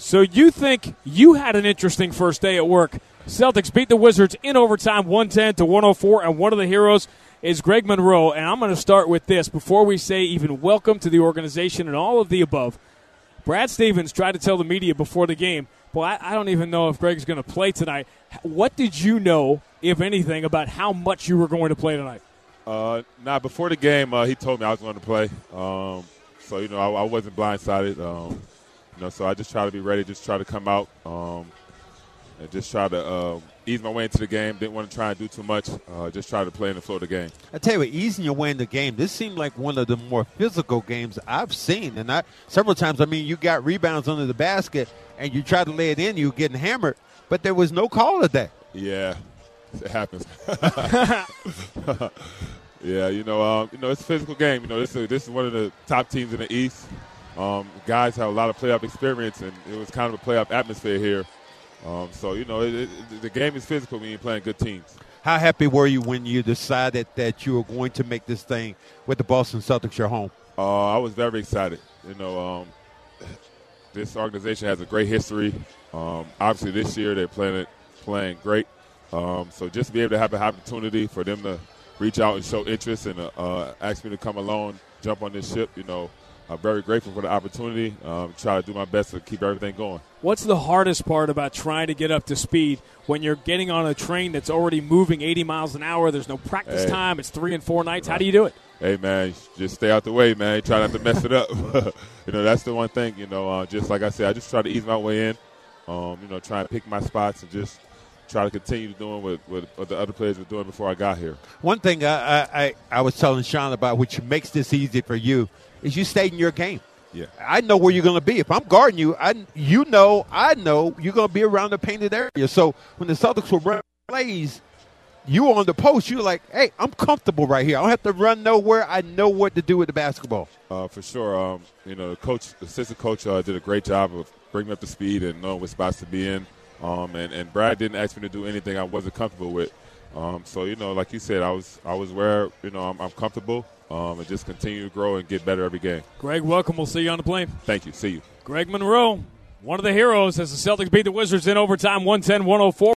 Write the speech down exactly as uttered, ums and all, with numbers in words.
So you think you had an interesting first day at work. Celtics beat the Wizards in overtime one ten to one oh four, and one of the heroes is Greg Monroe. And I'm going to start with this before we say even welcome to the organization and all of the above. Brad Stevens tried to tell the media before the game, boy, I, I don't even know if Greg's going to play tonight. What did you know, if anything, about how much you were going to play tonight? Uh, nah, before the game, uh, he told me I was going to play. Um, so, you know, I, I wasn't blindsided. Um, you know, so I just try to be ready, just try to come out um, and just try to uh, ease my way into the game. Didn't want to try and do too much. Uh, just try to play in the flow of the game. I tell you what, easing your way in the game, this seemed like one of the more physical games I've seen. And I, several times, I mean, you got rebounds under the basket, and you try to lay it in, you were getting hammered, but there was no call of that. Yeah, it happens. yeah, you know, um, you know, it's a physical game. You know, this is, this is one of the top teams in the East. Um, guys have a lot of playoff experience, and it was kind of a playoff atmosphere here. Um, so, you know, it, it, the game is physical when you're playing good teams. How happy were you when you decided that you were going to make this thing with the Boston Celtics your home? Uh, I was very excited. You know, um, this organization has a great history. Um, obviously, this year they're playing it, playing great. Um, so just to be able to have an opportunity for them to reach out and show interest and uh, ask me to come along, jump on this ship, you know, I'm very grateful for the opportunity. Um, try to do my best to keep everything going. What's the hardest part about trying to get up to speed when you're getting on a train that's already moving eighty miles an hour? There's no practice hey. time. It's three and four nights. How do you do it? Hey, man, just stay out the way, man. Try not to mess it up. you know, that's the one thing, you know, uh, just like I said, I just try to ease my way in, um, you know, try and pick my spots and just try to continue doing what, what, what the other players were doing before I got here. One thing I, I, I was telling Sean about, which makes this easy for you, is you stayed in your game. Yeah, I know where you're going to be. If I'm guarding you, I you know, I know you're going to be around the painted area. So when the Celtics were running plays, you were on the post. You're like, hey, I'm comfortable right here. I don't have to run nowhere. I know what to do with the basketball. Uh, for sure. Um, you know, the coach, the assistant coach, uh, did a great job of bringing me up to speed and knowing what spots to be in. Um, and, and Brad didn't ask me to do anything I wasn't comfortable with. Um, so you know, like you said, I was I was where you know I'm, I'm comfortable. Um, and just continue to grow and get better every game. Greg, welcome. We'll see you on the plane. Thank you. See you. Greg Monroe, one of the heroes as the Celtics beat the Wizards in overtime one ten to one oh four.